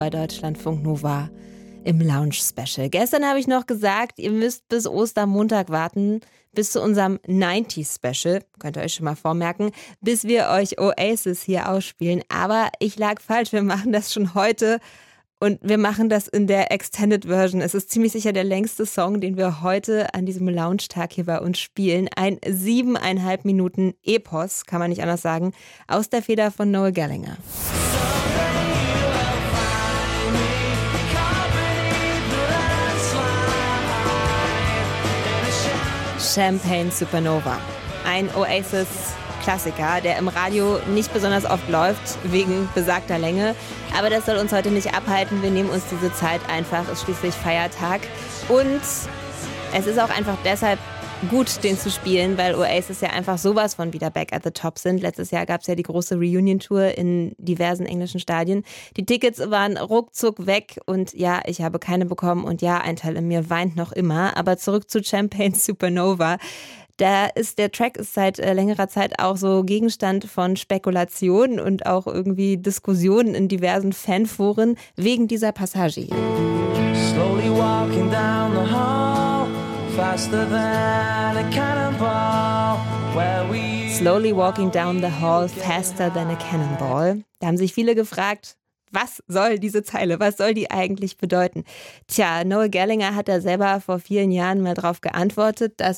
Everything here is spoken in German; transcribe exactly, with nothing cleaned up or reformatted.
bei Deutschlandfunk Nova im Lounge-Special. Gestern habe ich noch gesagt, ihr müsst bis Ostermontag warten, bis zu unserem neunzig-Special, könnt ihr euch schon mal vormerken, bis wir euch Oasis hier ausspielen. Aber ich lag falsch, wir machen das schon heute und wir machen das in der Extended Version. Es ist ziemlich sicher der längste Song, den wir heute an diesem Lounge-Tag hier bei uns spielen. Ein siebeneinhalb Minuten Epos, kann man nicht anders sagen, aus der Feder von Noel Gallagher. Champagne Supernova. Ein Oasis-Klassiker, der im Radio nicht besonders oft läuft, wegen besagter Länge. Aber das soll uns heute nicht abhalten. Wir nehmen uns diese Zeit einfach. Es ist schließlich Feiertag. Und es ist auch einfach deshalb gut, den zu spielen, weil Oasis ja einfach sowas von wieder back at the top sind. Letztes Jahr gab es ja die große Reunion-Tour in diversen englischen Stadien. Die Tickets waren ruckzuck weg und ja, ich habe keine bekommen und ja, ein Teil in mir weint noch immer. Aber zurück zu Champagne Supernova. Da ist der Track ist seit äh, längerer Zeit auch so Gegenstand von Spekulationen und auch irgendwie Diskussionen in diversen Fanforen wegen dieser Passage hier. Slowly walking down the hall. Faster than a cannonball. Where we Slowly walking down the hall, faster than a cannonball. Da haben sich viele gefragt, was soll diese Zeile, was soll die eigentlich bedeuten? Tja, Noel Gallagher hat da selber vor vielen Jahren mal drauf geantwortet, dass